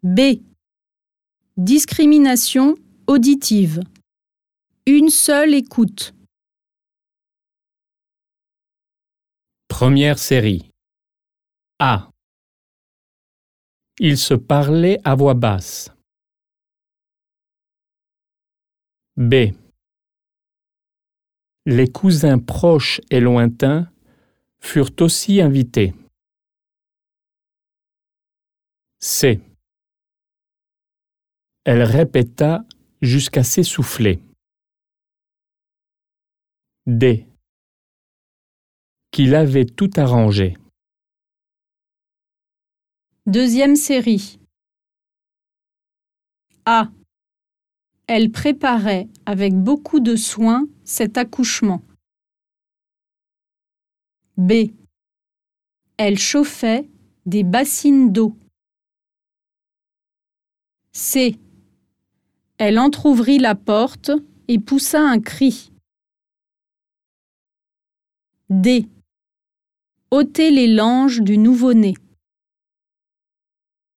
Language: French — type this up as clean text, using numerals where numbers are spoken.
B. Discrimination auditive. Une seule écoute. Première série. A. Ils se parlaient à voix basse. B. Les cousins proches et lointains furent aussi invités. C. Elle répéta jusqu'à s'essouffler. D. Qu'il avait tout arrangé. Deuxième série. A. Elle préparait avec beaucoup de soin cet accouchement. B. Elle chauffait des bassines d'eau. C. Elle entr'ouvrit la porte et poussa un cri. D. Ôter les langes du nouveau-né.